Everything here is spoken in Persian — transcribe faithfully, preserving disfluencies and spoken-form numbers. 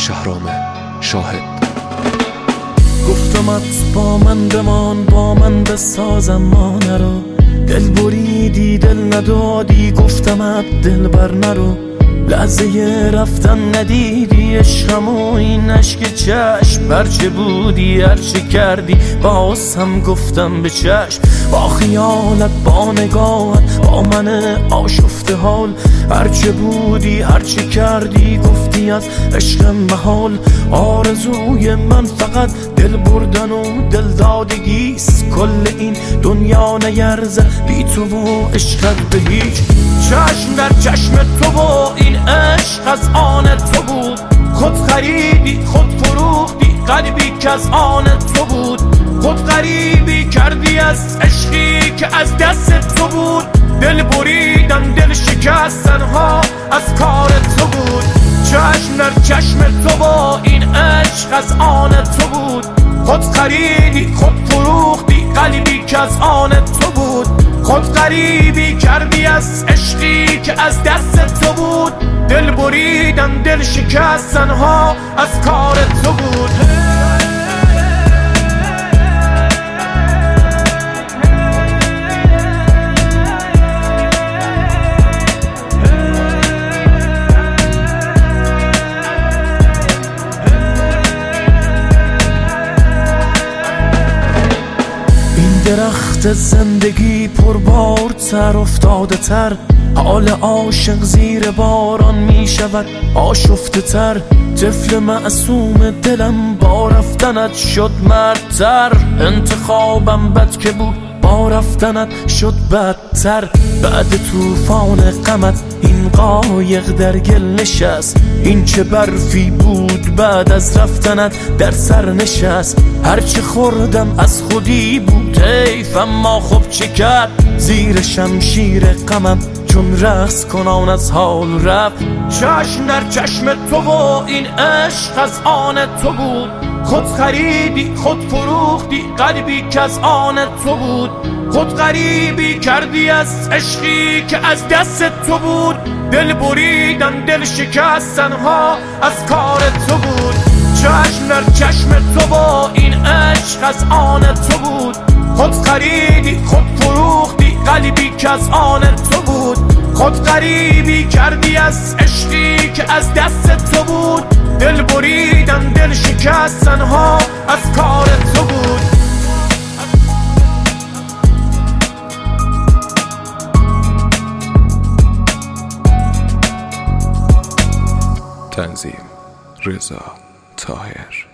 شهرام شاهد. گفتمت با من بمان، با من بسازم ما نرو، دل بریدی دل ندادی، گفتمت دل بر نرو، لحظه رفتن ندیدی عشقم و این عشق چشم، هرچه بودی هرچه کردی باز هم گفتم به چشم، با خیالت با نگاهت با من آشفته حال، هرچه بودی هرچه کردی گفتی از عشق محال، آرزوی من فقط دل بردن و دل دادگیست، کل این دنیا نیرزه بی تو و عشقت به هیچ، چشم در چشم تو و این عشق از آن تو بود، خود خریدی خود فروختی قلبی که از آن تو بود، خود غریبی کردی از عشقی که از دست تو بود، دل بریدن دل شکستن ها از کار تو بود، چشم در چشم تو با این عشق از آن تو بود، خود خریدی خود فروختی قلبی که از آن تو بود، خود غریبی کردی از عشقی که از دست تو بود، دل بریدن دل شکستن ها از کار تو بود. درخت زندگی پربار تر افتاده تر، حال عاشق زیر باران می شود آشفته تر، طفل معصوم دلم با رفتنت شد مردتر، انتخابم بد که بود با رفتنت شد بدتر، بعد طوفان غمت این قایق در گل نشست، این چه برفی بود بعد از رفتنت در سر نشست، هرچه خوردم از خودی بود حیف اما خب چه کرد، زیر شمشیر غمم چون رقص کنان از حال رفت، چشم در چشم تو و این عشق از آن تو بود، خود خریدی خود فروختی قلبی که از آن تو بود، خود غریبی کردی از عشقی که از دست تو بود، دل بریدن دل شکستن ها از کار تو بود، چشم در چشم تو با این عشق از آن تو بود، خود خریدی خود فروختی قلبی که از آن تو بود، خود غریبی کردی از عشقی که از دست تو بود، دل بریدن دل شکستن ها از کار تو بود. تنظیم رضا طاهر.